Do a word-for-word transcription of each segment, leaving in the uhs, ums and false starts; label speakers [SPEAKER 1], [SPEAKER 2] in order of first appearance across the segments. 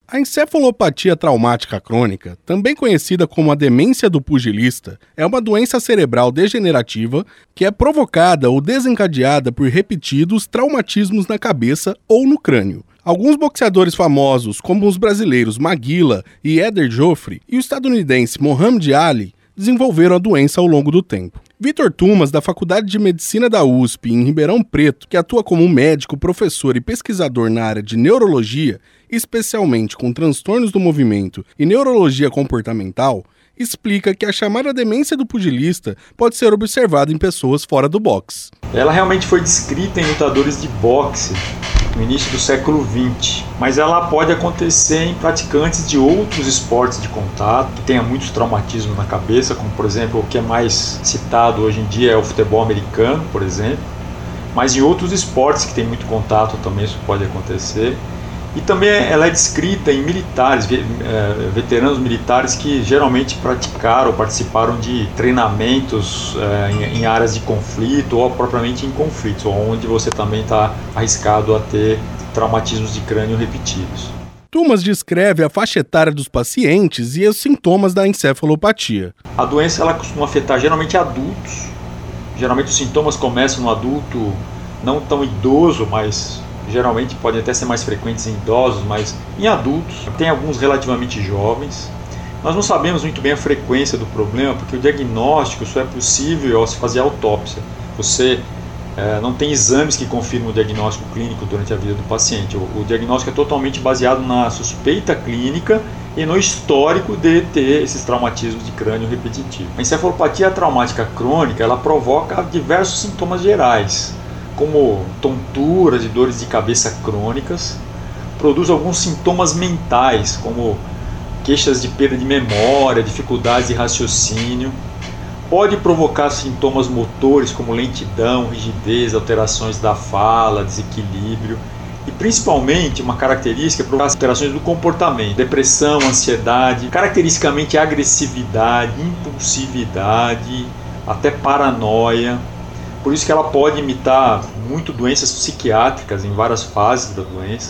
[SPEAKER 1] A encefalopatia traumática crônica, também conhecida como a demência do pugilista, é uma doença cerebral degenerativa que é provocada ou desencadeada por repetidos traumatismos na cabeça ou no crânio. Alguns boxeadores famosos, como os brasileiros Maguila e Éder Joffre e o estadunidense Muhammad Ali, desenvolveram a doença ao longo do tempo. Vitor Tumas, da Faculdade de Medicina da U S P em Ribeirão Preto, que atua como médico, professor e pesquisador na área de neurologia, especialmente com transtornos do movimento e neurologia comportamental, explica que a chamada demência do pugilista pode ser observada em pessoas fora do boxe.
[SPEAKER 2] Ela realmente foi descrita em lutadores de boxe no início do século vinte, mas ela pode acontecer em praticantes de outros esportes de contato, que tenha muitos traumatismos na cabeça, como por exemplo o que é mais citado hoje em dia é o futebol americano, por exemplo, mas em outros esportes que tem muito contato também isso pode acontecer. E também ela é descrita em militares, veteranos militares que geralmente praticaram ou participaram de treinamentos em áreas de conflito ou propriamente em conflitos, onde você também está arriscado a ter traumatismos de crânio repetidos.
[SPEAKER 1] Tumas descreve a faixa etária dos pacientes e os sintomas da encefalopatia.
[SPEAKER 2] A doença ela costuma afetar geralmente adultos. Geralmente os sintomas começam no adulto não tão idoso, mas geralmente podem até ser mais frequentes em idosos, mas em adultos, tem alguns relativamente jovens. Nós não sabemos muito bem a frequência do problema, porque o diagnóstico só é possível ao se fazer autópsia. Você é, não tem exames que confirmam o diagnóstico clínico durante a vida do paciente. O, o diagnóstico é totalmente baseado na suspeita clínica e no histórico de ter esses traumatismos de crânio repetitivo. A encefalopatia traumática crônica, ela provoca diversos sintomas gerais, como tonturas e dores de cabeça crônicas, produz alguns sintomas mentais, como queixas de perda de memória, dificuldades de raciocínio, pode provocar sintomas motores como lentidão, rigidez, alterações da fala, desequilíbrio, e principalmente uma característica é provocar alterações do comportamento, depressão, ansiedade, caracteristicamente agressividade, impulsividade, até paranoia. Por isso que ela pode imitar muito doenças psiquiátricas em várias fases da doença.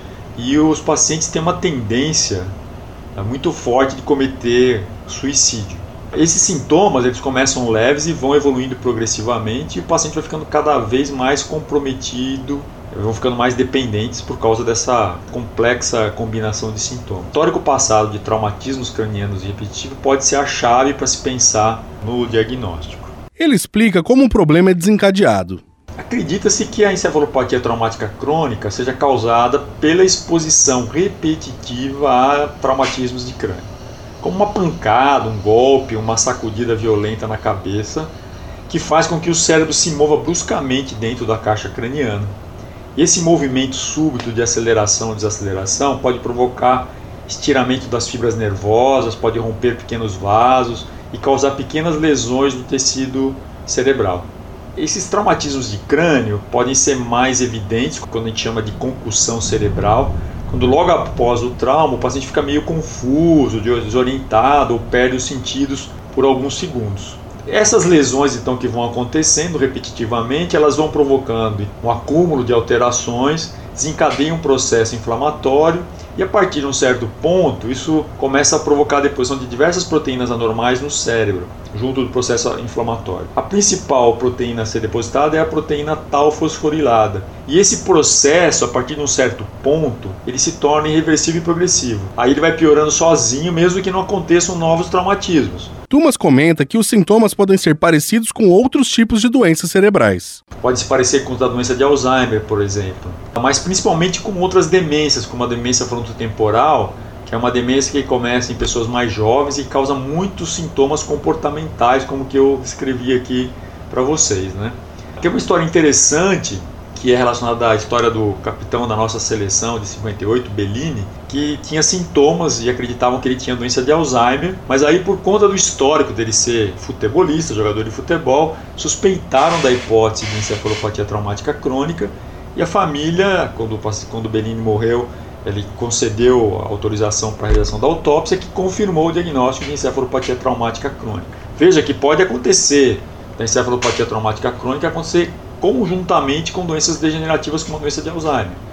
[SPEAKER 2] E os pacientes têm uma tendência muito forte de cometer suicídio. Esses sintomas eles começam leves e vão evoluindo progressivamente e o paciente vai ficando cada vez mais comprometido, vão ficando mais dependentes por causa dessa complexa combinação de sintomas. O histórico passado de traumatismos cranianos repetitivos pode ser a chave para se pensar no diagnóstico.
[SPEAKER 1] Ele explica como o problema é desencadeado.
[SPEAKER 2] Acredita-se que a encefalopatia traumática crônica seja causada pela exposição repetitiva a traumatismos de crânio, como uma pancada, um golpe, uma sacudida violenta na cabeça, que faz com que o cérebro se mova bruscamente dentro da caixa craniana. E esse movimento súbito de aceleração ou desaceleração pode provocar estiramento das fibras nervosas, pode romper pequenos vasos e causar pequenas lesões no tecido cerebral. Esses traumatismos de crânio podem ser mais evidentes quando a gente chama de concussão cerebral, quando logo após o trauma o paciente fica meio confuso, desorientado ou perde os sentidos por alguns segundos. Essas lesões então que vão acontecendo repetitivamente, elas vão provocando um acúmulo de alterações, desencadeiam um processo inflamatório e a partir de um certo ponto isso começa a provocar a deposição de diversas proteínas anormais no cérebro, junto do processo inflamatório. A principal proteína a ser depositada é a proteína tau fosforilada. E esse processo, a partir de um certo ponto, ele se torna irreversível e progressivo. Aí ele vai piorando sozinho, mesmo que não aconteçam novos traumatismos.
[SPEAKER 1] Tumas comenta que os sintomas podem ser parecidos com outros tipos de doenças cerebrais.
[SPEAKER 2] Pode se parecer com a doença de Alzheimer, por exemplo, mas principalmente com outras demências, como a demência frontotemporal, que é uma demência que começa em pessoas mais jovens e causa muitos sintomas comportamentais, como que eu escrevi aqui para vocês, né? Tem uma história interessante que é relacionada à história do capitão da nossa seleção de cinquenta e oito, Bellini, que tinha sintomas e acreditavam que ele tinha doença de Alzheimer, mas aí por conta do histórico dele ser futebolista, jogador de futebol, suspeitaram da hipótese de encefalopatia traumática crônica e a família, quando, quando Bellini morreu, ele concedeu a autorização para a realização da autópsia que confirmou o diagnóstico de encefalopatia traumática crônica. Veja que pode acontecer da encefalopatia traumática crônica acontecer conjuntamente com doenças degenerativas como a doença de Alzheimer.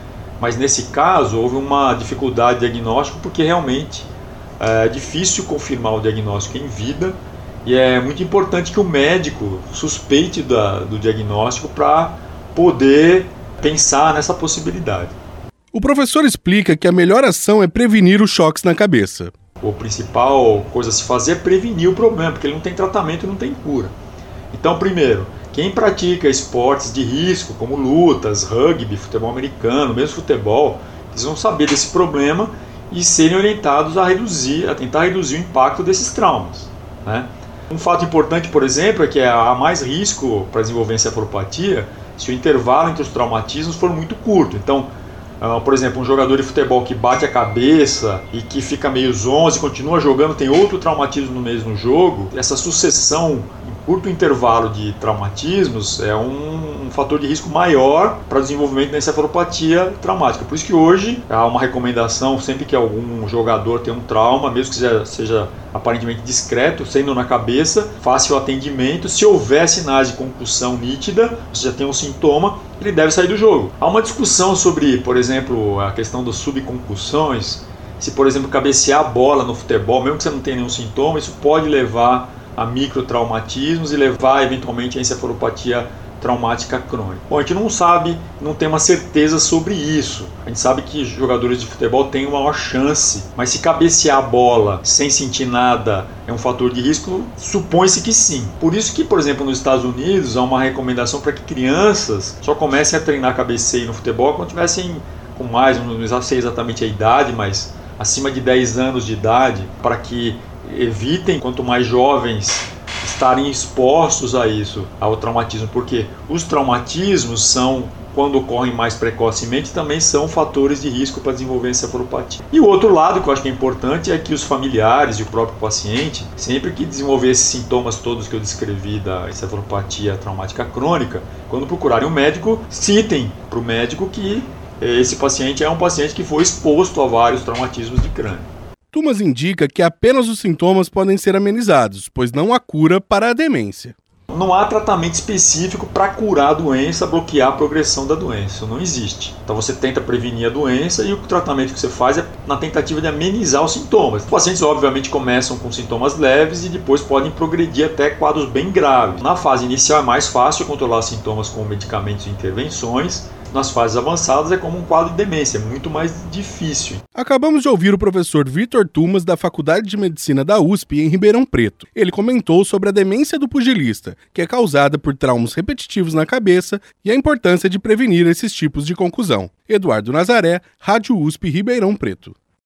[SPEAKER 2] Mas nesse caso houve uma dificuldade de diagnóstico porque realmente é difícil confirmar o diagnóstico em vida e é muito importante que o médico suspeite da, do diagnóstico para poder pensar nessa possibilidade.
[SPEAKER 1] O professor explica que a melhor ação é prevenir os choques na cabeça.
[SPEAKER 2] A principal coisa a se fazer é prevenir o problema, porque ele não tem tratamento e não tem cura. Então, primeiro, quem pratica esportes de risco, como lutas, rugby, futebol americano, mesmo futebol, eles vão saber desse problema e serem orientados a reduzir, a tentar reduzir o impacto desses traumas, né? Um fato importante, por exemplo, é que há mais risco para desenvolver encefalopatia se o intervalo entre os traumatismos for muito curto. Então, Uh, por exemplo, um jogador de futebol que bate a cabeça e que fica meio zonzo e continua jogando, tem outro traumatismo no mesmo jogo, essa sucessão em curto intervalo de traumatismos é um, um fator de risco maior para o desenvolvimento da encefalopatia traumática. Por isso que hoje há uma recomendação, sempre que algum jogador tem um trauma, mesmo que seja, seja aparentemente discreto, sendo na cabeça, faça o atendimento. Se houver sinais de concussão nítida, você já tem um sintoma, ele deve sair do jogo. Há uma discussão sobre, por exemplo, a questão das subconcussões. Se, por exemplo, cabecear a bola no futebol, mesmo que você não tenha nenhum sintoma, isso pode levar a microtraumatismos e levar eventualmente a encefalopatia traumática crônica. Bom, a gente não sabe, não tem uma certeza sobre isso. A gente sabe que jogadores de futebol têm uma maior chance, mas se cabecear a bola sem sentir nada é um fator de risco, supõe-se que sim. Por isso que, por exemplo, nos Estados Unidos há uma recomendação para que crianças só comecem a treinar cabeceio no futebol quando tivessem com mais, não sei exatamente a idade, mas acima de dez anos de idade, para que evitem, quanto mais jovens, estarem expostos a isso, ao traumatismo, porque os traumatismos são, quando ocorrem mais precocemente, também são fatores de risco para desenvolver encefalopatia. E o outro lado que eu acho que é importante é que os familiares e o próprio paciente, sempre que desenvolver esses sintomas todos que eu descrevi da encefalopatia traumática crônica, quando procurarem um médico, citem para o médico que esse paciente é um paciente que foi exposto a vários traumatismos de crânio.
[SPEAKER 1] Tumas indica que apenas os sintomas podem ser amenizados, pois não há cura para a demência.
[SPEAKER 2] Não há tratamento específico para curar a doença, bloquear a progressão da doença, isso não existe. Então você tenta prevenir a doença e o tratamento que você faz é na tentativa de amenizar os sintomas. Os pacientes obviamente começam com sintomas leves e depois podem progredir até quadros bem graves. Na fase inicial é mais fácil controlar os sintomas com medicamentos e intervenções. Nas fases avançadas é como um quadro de demência, é muito mais difícil.
[SPEAKER 1] Acabamos de ouvir o professor Vitor Tumas, da Faculdade de Medicina da U S P, em Ribeirão Preto. Ele comentou sobre a demência do pugilista, que é causada por traumas repetitivos na cabeça, e a importância de prevenir esses tipos de concussão. Eduardo Nazaré, Rádio U S P, Ribeirão Preto.